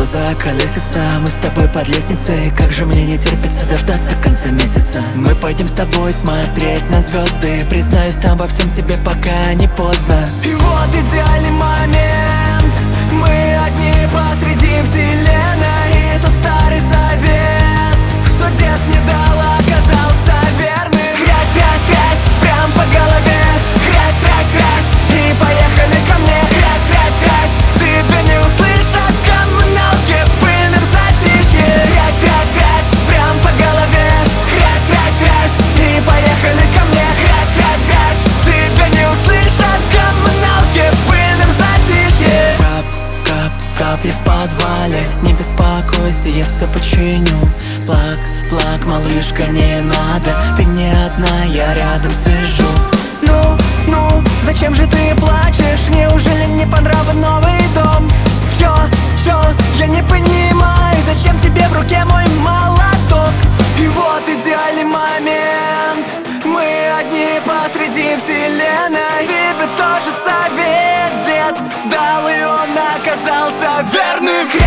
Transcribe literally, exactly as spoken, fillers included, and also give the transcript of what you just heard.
глаза колесятся. Мы с тобой под лестницей, как же мне не терпится дождаться конца месяца. Мы пойдем с тобой смотреть на звезды. Признаюсь, там во всем тебе пока не поздно. И вот идеальный момент, мы одни посреди вселенной. И тот старый совет, что дед не дал, оказался верным. Хрясь, хрясь, хрясь, прям по голове. Хрясь, хрясь, хрясь, и поехали ко мне. Хрясь, хрясь, хрясь, тебя не услышат в коммуналке в пыльном затишье. Хрясь, хрясь, хрясь, прям по голове. Хрясь, хрясь, хрясь, и поехали ко мне. Хрясь, хрясь, хрясь, тебя не услышат в коммуналке в пыльном затишье. Кап, кап, капли в подвале, не беспокойся, я все починю. Плак, плак, малышка, не надо, ты не одна, я рядом сижу. Ну, ну, зачем же ты плачешь? Неужели не по нраву новый дом? Чё, чё, я не понимаю, зачем тебе в руке мой молоток? И вот идеальный момент, мы одни посреди вселенной. Тебе тоже совет дед дал, и он оказался верным.